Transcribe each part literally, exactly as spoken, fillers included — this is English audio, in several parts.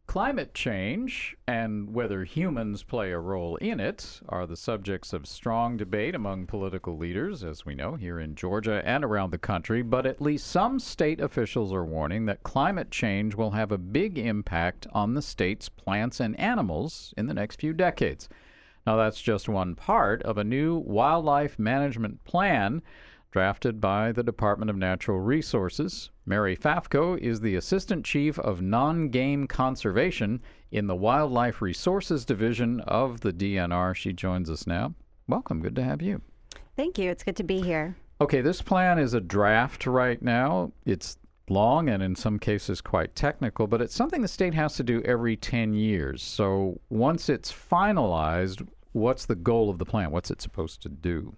Climate change and whether humans play a role in it are the subjects of strong debate among political leaders, as we know, here in Georgia and around the country. But at least some state officials are warning that climate change will have a big impact on the state's plants and animals in the next few decades. Now, that's just one part of a new wildlife management plan drafted by the Department of Natural Resources. Mary Fafko is the Assistant Chief of Non-Game Conservation in the Wildlife Resources Division of the D N R. She joins us now. Welcome. Good to have you. Thank you. It's good to be here. Okay, this plan is a draft right now. It's long and in some cases quite technical, but it's something the state has to do every ten years. So once it's finalized, what's the goal of the plan? What's it supposed to do?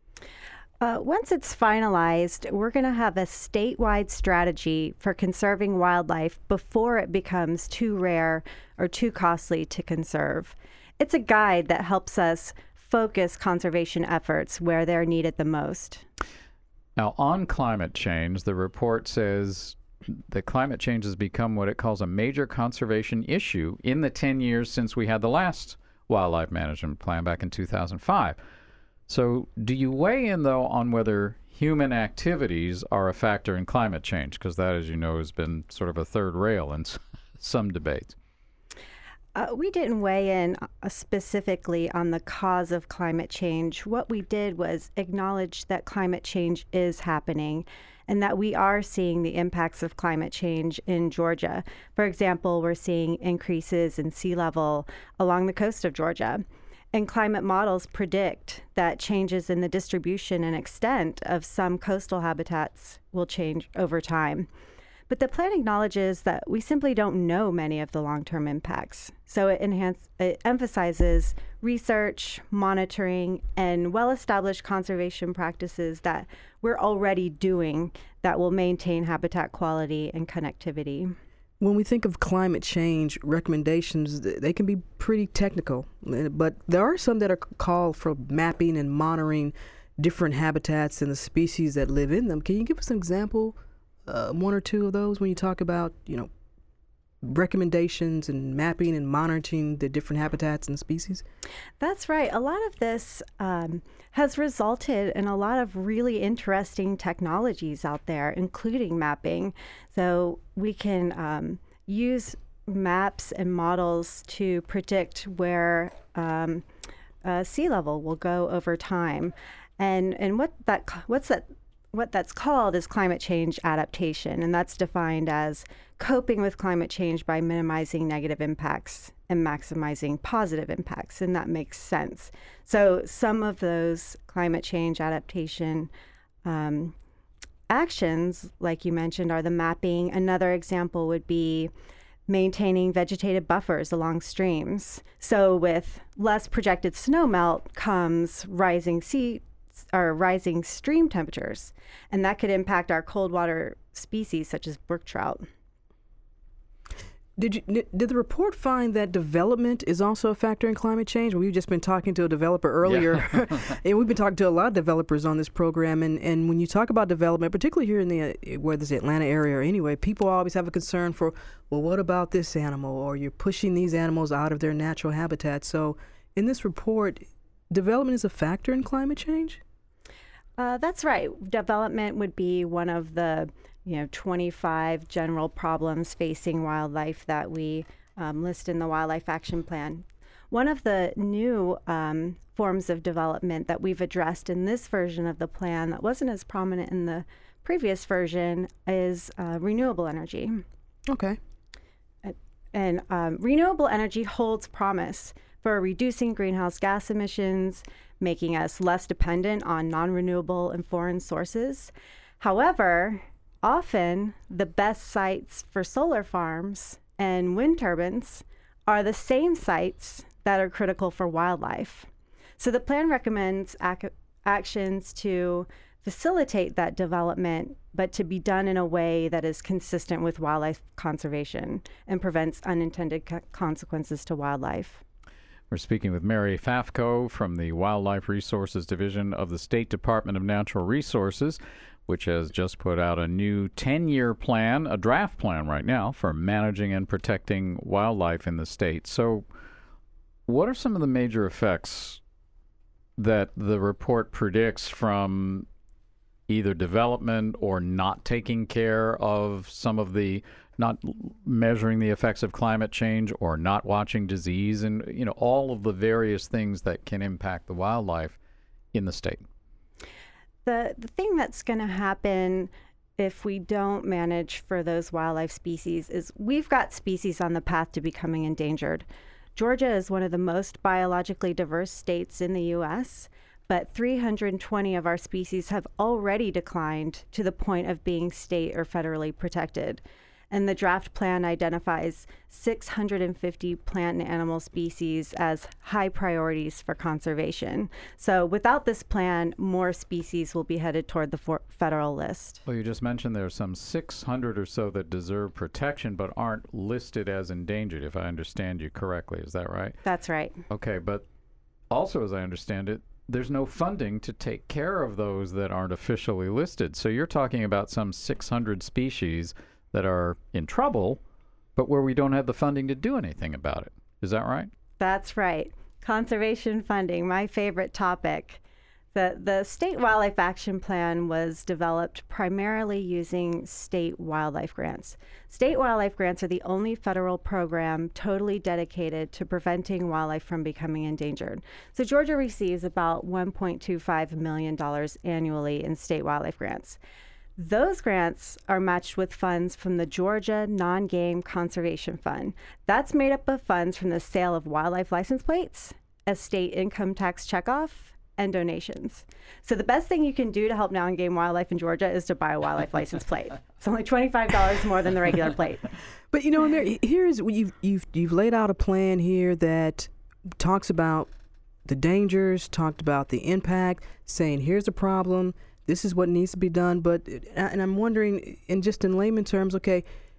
Uh, once it's finalized, we're going to have a statewide strategy for conserving wildlife before it becomes too rare or too costly to conserve. It's a guide that helps us focus conservation efforts where they're needed the most. Now, on climate change, the report says that climate change has become what it calls a major conservation issue in the ten years since we had the last wildlife management plan back in two thousand five. So do you weigh in, though, on whether human activities are a factor in climate change? Because that, as you know, has been sort of a third rail in some debates. Uh, we didn't weigh in uh, specifically on the cause of climate change. What we did was acknowledge that climate change is happening and that we are seeing the impacts of climate change in Georgia. For example, we're seeing increases in sea level along the coast of Georgia. And climate models predict that changes in the distribution and extent of some coastal habitats will change over time. But the plan acknowledges that we simply don't know many of the long-term impacts. So it, enhance, it emphasizes research, monitoring, and well-established conservation practices that we're already doing that will maintain habitat quality and connectivity. When we think of climate change recommendations, they can be pretty technical, but there are some that are called for mapping and monitoring different habitats and the species that live in them. Can you give us an example, uh, one or two of those, when you talk about, you know, recommendations and mapping and monitoring the different habitats and species? That's right. A lot of this um, has resulted in a lot of really interesting technologies out there, including mapping. So we can um, use maps and models to predict where um, uh, sea level will go over time. And and what that what's that what that's called is climate change adaptation, and that's defined as coping with climate change by minimizing negative impacts and maximizing positive impacts, and that makes sense. So some of those climate change adaptation um, actions, like you mentioned, are the mapping. Another example would be maintaining vegetative buffers along streams. So with less projected snowmelt comes rising sea or rising stream temperatures, and that could impact our cold water species such as brook trout. Did you did the report find that development is also a factor in climate change? We've just been talking to a developer earlier, yeah. And we've been talking to a lot of developers on this program. And, and when you talk about development, particularly here in the whether it's the Atlanta area or anyway, people always have a concern for, well, what about this animal? Or you're pushing these animals out of their natural habitat. So in this report, development is a factor in climate change? Uh, that's right. Development would be one of the you know, twenty-five general problems facing wildlife that we um, list in the Wildlife Action Plan. One of the new um, forms of development that we've addressed in this version of the plan that wasn't as prominent in the previous version is uh, renewable energy. Okay. Uh, and um, renewable energy holds promise for reducing greenhouse gas emissions, making us less dependent on non-renewable and foreign sources. However, often the best sites for solar farms and wind turbines are the same sites that are critical for wildlife. So the plan recommends ac- actions to facilitate that development, but to be done in a way that is consistent with wildlife conservation and prevents unintended co- consequences to wildlife. We're speaking with Mary Fafko from the Wildlife Resources Division of the State Department of Natural Resources, which has just put out a new ten-year plan, a draft plan right now, for managing and protecting wildlife in the state. So what are some of the major effects that the report predicts from either development or not taking care of some of the, not measuring the effects of climate change or not watching disease, and, you know, all of the various things that can impact the wildlife in the state? The, the thing that's going to happen if we don't manage for those wildlife species is we've got species on the path to becoming endangered. Georgia is one of the most biologically diverse states in the U S, but three hundred twenty of our species have already declined to the point of being state or federally protected. And the draft plan identifies six hundred fifty plant and animal species as high priorities for conservation. So without this plan, more species will be headed toward the for- federal list. Well, you just mentioned there are some six hundred or so that deserve protection but aren't listed as endangered, if I understand you correctly. Is that right? That's right. Okay, but also, as I understand it, there's no funding to take care of those that aren't officially listed. So you're talking about some six hundred species that are in trouble, but where we don't have the funding to do anything about it. Is that right? That's right. Conservation funding, my favorite topic. The, the State Wildlife Action Plan was developed primarily using state wildlife grants. State wildlife grants are the only federal program totally dedicated to preventing wildlife from becoming endangered. So Georgia receives about one point two five million dollars annually in state wildlife grants. Those grants are matched with funds from the Georgia Non-Game Conservation Fund. That's made up of funds from the sale of wildlife license plates, a state income tax checkoff, and donations. So the best thing you can do to help non-game wildlife in Georgia is to buy a wildlife license plate. It's only twenty-five dollars more than the regular plate. But you know, Mary, here's you've you've you've laid out a plan here that talks about the dangers, talked about the impact, saying here's the problem, this is what needs to be done. But and I'm wondering, in just in layman terms, okay,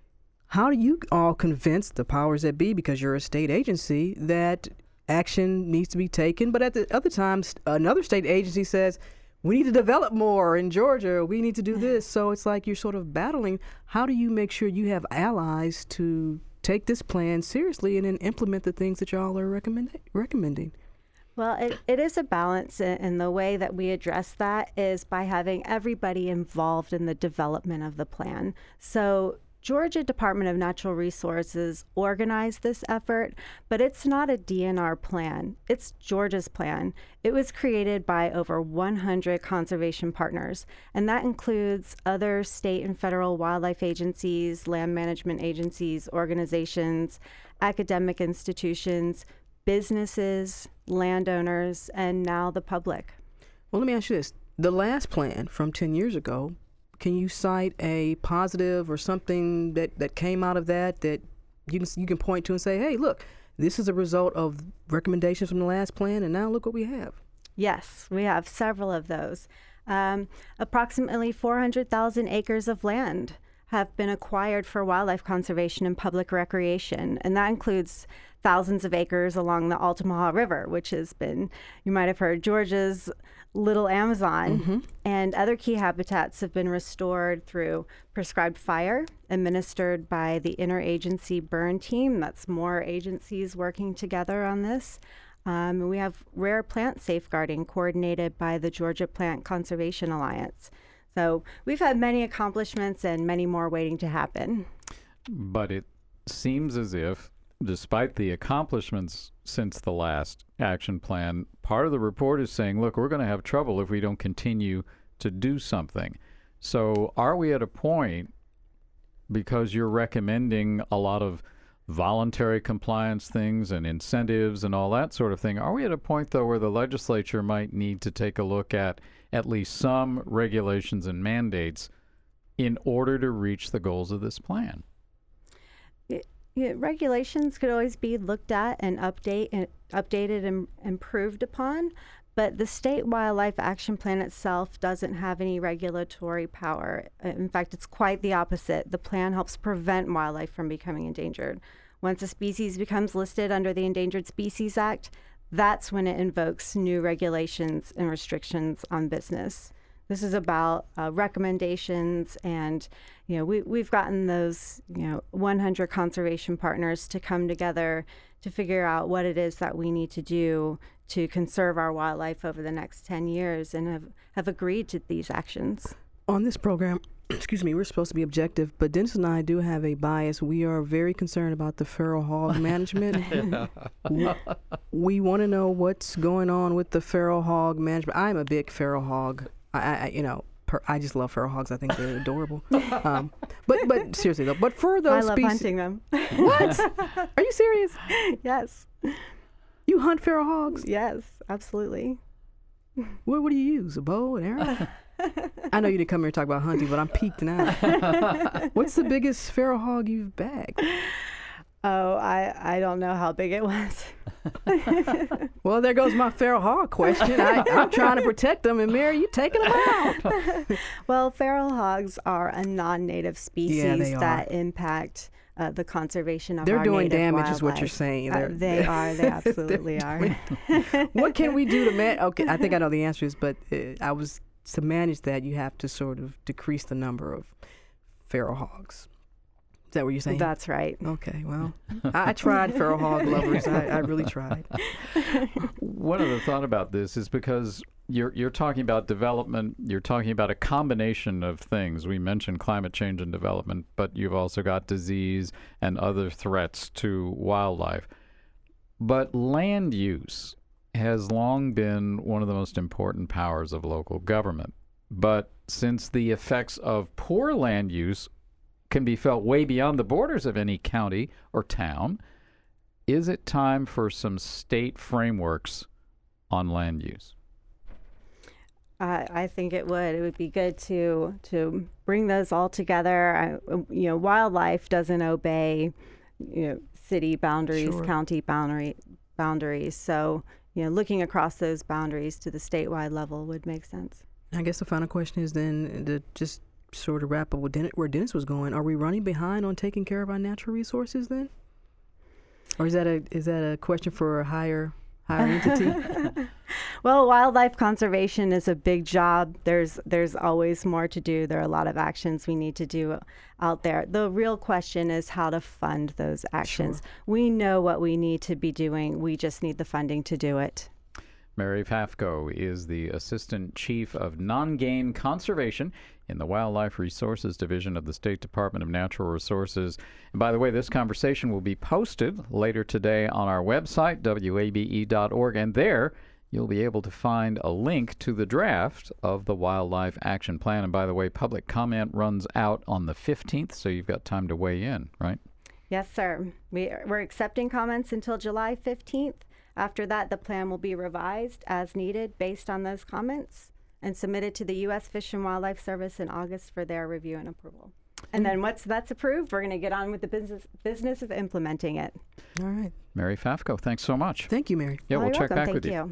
how do you all convince the powers that be, because you're a state agency, that action needs to be taken, but at the other times another state agency says we need to develop more in Georgia, we need to do this? So it's like you're sort of battling. How do you make sure you have allies to take this plan seriously and then implement the things that y'all are recommend- recommending? Well, it, it is a balance, and the way that we address that is by having everybody involved in the development of the plan. So Georgia Department of Natural Resources organized this effort, but it's not a D N R plan. It's Georgia's plan. It was created by over one hundred conservation partners, and that includes other state and federal wildlife agencies, land management agencies, organizations, academic institutions, businesses, landowners, and now the public. Well, let me ask you this. The last plan from ten years ago, can you cite a positive or something that, that came out of that that you can, you can point to and say, hey, look, this is a result of recommendations from the last plan, and now look what we have? Yes, we have several of those. Um, approximately four hundred thousand acres of land have been acquired for wildlife conservation and public recreation, and that includes thousands of acres along the Altamaha River, which has been, you might have heard, Georgia's little Amazon. Mm-hmm. And other key habitats have been restored through prescribed fire administered by the interagency burn team. That's more agencies working together on this. Um, we have rare plant safeguarding coordinated by the Georgia Plant Conservation Alliance. So we've had many accomplishments and many more waiting to happen. But it seems as if, despite the accomplishments since the last action plan, part of the report is saying, look, we're going to have trouble if we don't continue to do something. So are we at a point, because you're recommending a lot of voluntary compliance things and incentives and all that sort of thing, are we at a point, though, where the legislature might need to take a look at at least some regulations and mandates in order to reach the goals of this plan? Yeah, regulations could always be looked at and update and updated and improved upon, but the State Wildlife Action Plan itself doesn't have any regulatory power. In fact, it's quite the opposite. The plan helps prevent wildlife from becoming endangered. Once a species becomes listed under the Endangered Species Act, that's when it invokes new regulations and restrictions on business. This is about uh, recommendations, and you know we we've gotten those you know one hundred conservation partners to come together to figure out what it is that we need to do to conserve our wildlife over the next ten years, and have, have agreed to these actions. On this program, excuse me, we're supposed to be objective, but Dennis and I do have a bias. We are very concerned about the feral hog management. we we want to know what's going on with the feral hog management. I'm a big feral hog. I, I you know, per, I just love feral hogs. I think they're adorable. Um, but but seriously though, but for those I love species, hunting them. What? Are you serious? Yes. You hunt feral hogs? Yes, absolutely. What what do you use? A bow, an arrow? I know you didn't come here to talk about hunting, but I'm peaked now. What's the biggest feral hog you've bagged? Oh, I, I don't know how big it was. Well, there goes my feral hog question. I, I'm trying to protect them, and Mary, you taking them out. Well, feral hogs are a non-native species Yeah, they that are. impact uh, the conservation of They're our doing native damage, wildlife. is what you're saying. Uh, They're- they are. They absolutely are. What can we do to man? Okay, I think I know the answer is, but uh, I was to manage that. You have to sort of decrease the number of feral hogs. Is that what you're saying? That's right. Okay, well, I, I tried, feral hog lovers. I, I really tried. One other thought about this is because you're you're talking about development, you're talking about a combination of things. We mentioned climate change and development, but you've also got disease and other threats to wildlife. But land use has long been one of the most important powers of local government. But since the effects of poor land use can be felt way beyond the borders of any county or town, is it time for some state frameworks on land use? I I think it would. It would be good to to bring those all together. I, you know, wildlife doesn't obey, you know, city boundaries, Sure. county boundary boundaries. So, you know, looking across those boundaries to the statewide level would make sense. I guess the final question is then to just sort of wrap up with Dennis, where Dennis was going. Are we running behind on taking care of our natural resources then? Or is that a is that a question for a higher higher entity? Well, wildlife conservation is a big job. There's there's always more to do. There are a lot of actions we need to do out there. The real question is how to fund those actions. Sure. We know what we need to be doing. We just need the funding to do it. Mary Pafko is the Assistant Chief of Non-Game Conservation in the Wildlife Resources Division of the State Department of Natural Resources. And by the way, this conversation will be posted later today on our website, W A B E dot org, and there you'll be able to find a link to the draft of the Wildlife Action Plan. And by the way, public comment runs out on the fifteenth, so you've got time to weigh in, right? Yes, sir. We, we're accepting comments until July fifteenth. After that, the plan will be revised as needed based on those comments and submitted to the U S Fish and Wildlife Service in August for their review and approval. And then once that's approved, we're going to get on with the business business of implementing it. All right. Mary Pafko, thanks so much. Thank you, Mary. Yeah, Oh, we'll you're check welcome. back Thank with you. you.